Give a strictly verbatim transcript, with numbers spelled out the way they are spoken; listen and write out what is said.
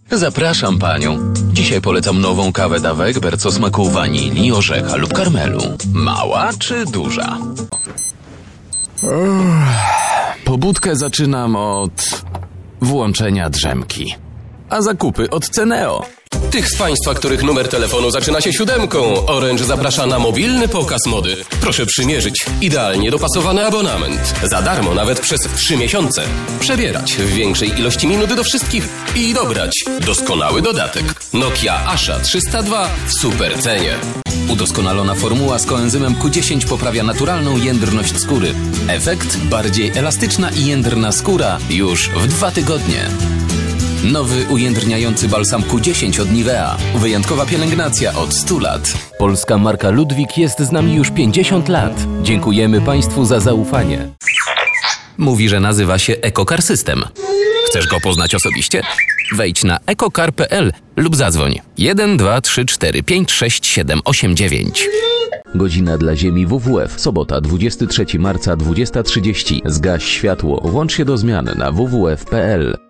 Zapraszam panią. Dzisiaj polecam nową kawę Dawe Egbert o smaku wanilii, orzecha lub karmelu. Mała czy duża? Pobudkę zaczynam od włączenia drzemki, a zakupy od Ceneo. Tych z Państwa, których numer telefonu zaczyna się siódemką, Orange zaprasza na mobilny pokaz mody. Proszę przymierzyć idealnie dopasowany abonament. Za darmo nawet przez trzy miesiące. Przebierać w większej ilości minut do wszystkich i dobrać doskonały dodatek. Nokia Asha trzysta dwa w super cenie. Udoskonalona formuła z koenzymem Q dziesięć poprawia naturalną jędrność skóry. Efekt? Bardziej elastyczna i jędrna skóra już w dwa tygodnie. Nowy ujędrniający balsam Q dziesięć od Nivea. Wyjątkowa pielęgnacja od stu lat. Polska marka Ludwik jest z nami już pięćdziesiąt lat. Dziękujemy Państwu za zaufanie. Mówi, że nazywa się EcoCar System. Chcesz go poznać osobiście? Wejdź na ecocar kropka p l lub zadzwoń jeden dwa trzy cztery pięć sześć siedem osiem dziewięć. Godzina dla Ziemi W W F. Sobota, dwudziestego trzeciego marca, dwudziesta trzydzieści. Zgaś światło. Włącz się do zmian na w w f kropka p l.